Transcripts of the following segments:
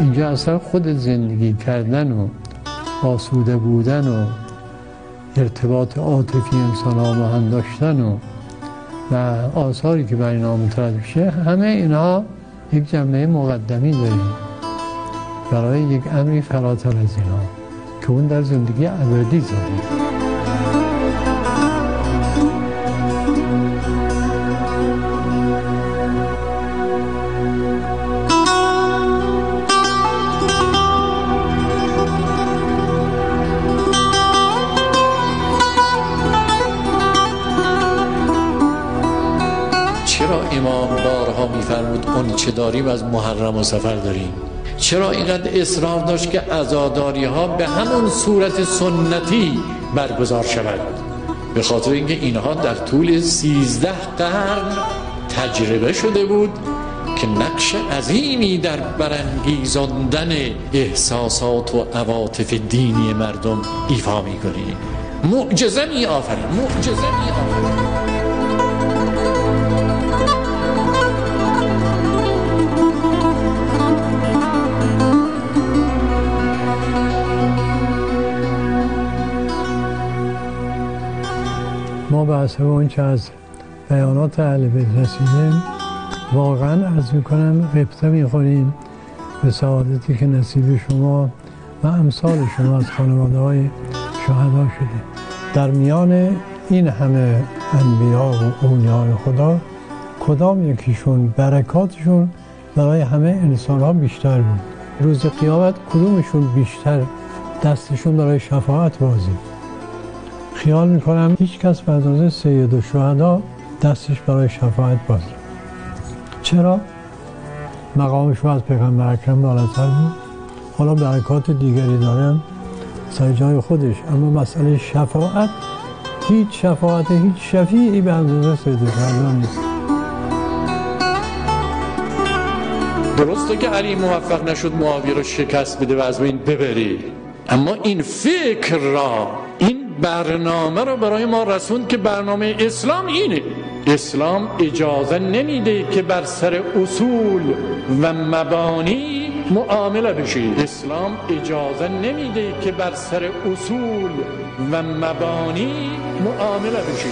اینجا اصلا خود زندگی کردن و آسوده بودن و ارتباط عاطفی انسان ها با هم داشتن و آثاری که برای اینا مترتب میشه، همه اینها یک جنبه مقدمی داره برای یک امری فراتر از اینا که اون در زندگی ابدی داره. چرا امام بارها میفرمود اون چه داریم از محرم و سفر داریم؟ چرا اینقدر اصرار داشت که عزاداری ها به همون صورت سنتی برگزار شود؟ به خاطر اینکه اینها در طول 13 قرن تجربه شده بود که نقش عظیمی در برانگیزاندن احساسات و عواطف دینی مردم ایفا می‌کنه. معجزه می‌آفرید، معجزه می‌آفرید. ما به حسب اون چه از بیانات اهل بیت رسیدیم واقعا عرض میکنم غبطه میخوریم به سعادتی که نصیب شما و امثال شما از خانواده های شهدا شده. در میان این همه انبیا و اولیاء خدا کدام یکیشون برکاتشون برای همه انسان ها بیشتر بود؟ روز قیامت کدومشون بیشتر دستشون برای شفاعت بازی؟ خیال میکنم هیچ کس به اندازه سید الشهدا دستش برای شفاعت باز. چرا؟ مقامشون از پیغمبر اکرم بالاتر بود. حالا برکات دیگری دارم سر جای خودش، اما مسئله شفاعت هیچ شفاعت هیچ شفیعی به اندازه سید الشهدا نیست. درسته که علی موفق نشد معاویه رو شکست بده و از بین ببری، اما این فکر را، این برنامه رو برای ما رسوند که برنامه اسلام اینه. اسلام اجازه نمیده که بر سر اصول و مبانی معامله بشه. اسلام اجازه نمیده که بر سر اصول و مبانی معامله بشه.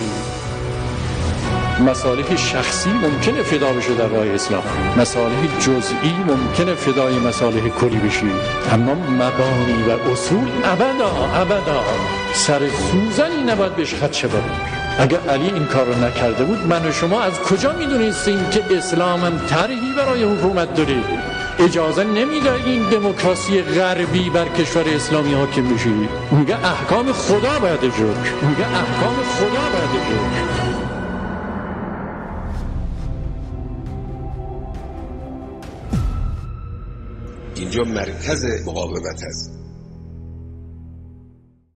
مصالح شخصی ممکنه فدا بشه در راه اسلام، مصالح جزئی ممکنه فدای مصالح کلی بشه، اما مبانی و اصول ابدا سر سوزنی نباید بهش خدشه بره. اگر علی این کار رو نکرده بود، من و شما از کجا میدونستیم که اسلام هم طرحی برای حکومت داره؟ اجازه نمیده این دموکراسی غربی بر کشور اسلامی حاکم بشه. میگه احکام خدا باید اجرا شه، میگه احکام خدا باید اجرا شه. اینجا مرکز مقاومت است.